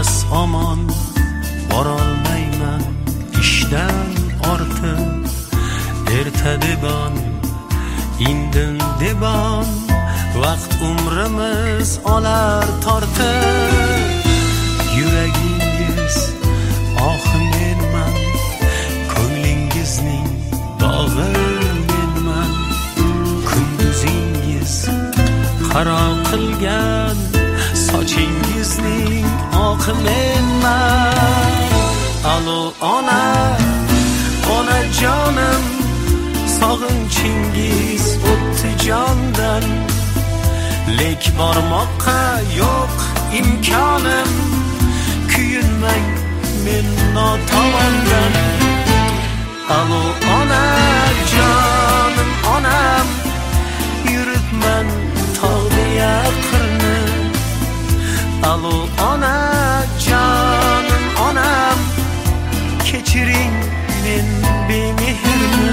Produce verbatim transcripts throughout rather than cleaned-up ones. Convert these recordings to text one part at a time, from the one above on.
bo'lmas omon, borolmayman ishdan ortib. Erta debon, indin debon, vaqt umrimiz olar tortib. Yuragingiz ohi menman, ko'nglingizning dog'i menman. Kunduzingiz qaro qilgan sochingizning oqi menman. Alo ona, onajonim, sog'inchingiz o'tdi jondan. Lek bormoqqa yo'q imkonim, kuyinmang men notavondan. Alo onajonim, onam, yuribman tog'li yaqinni. Alo onajonim, onam, kechiring men bemehrni.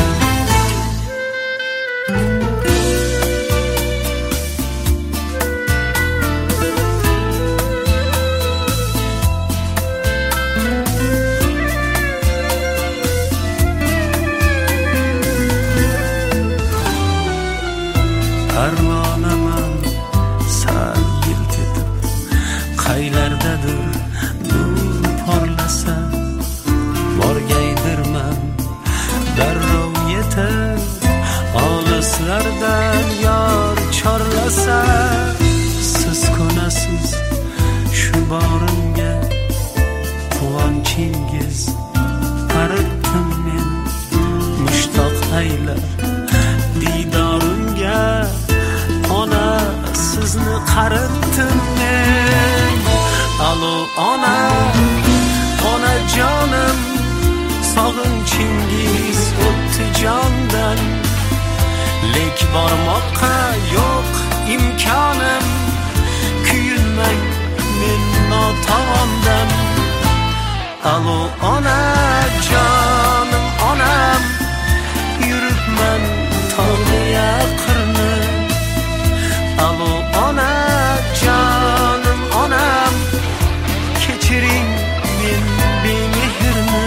Parvonaman sal yilt etib, qaylardadir nur porlasa. Borgaydirman darrov yetib, olislardan yor chorlasa. Siz ko'nasiz shu borimga, quvonchingiz qaritdim men. Mushtoq aylar didorimga, ona sizni qaritdim men. Alo ona, onajonim, sog'inchingiz o'tdi jondan. Lek bormoqqa yo'q imkonim, kuyinmang men notavondan. Alo onajonim, onam, yuribman tog'li yaqinni. Alo onajonim, onam, kechiring men bemehrni.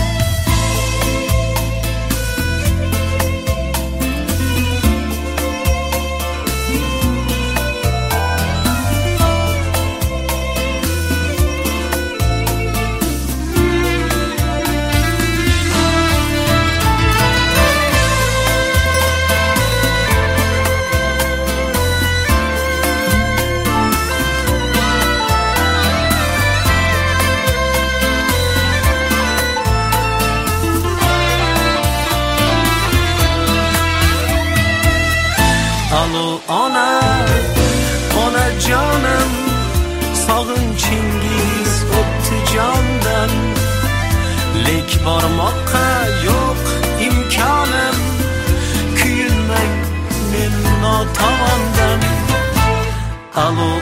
Alo ona, onajonim, sog'inchingiz o'tdi jondan. Lek bormoqqa yo'q imkonim, kuyinmang men notavondan. Alo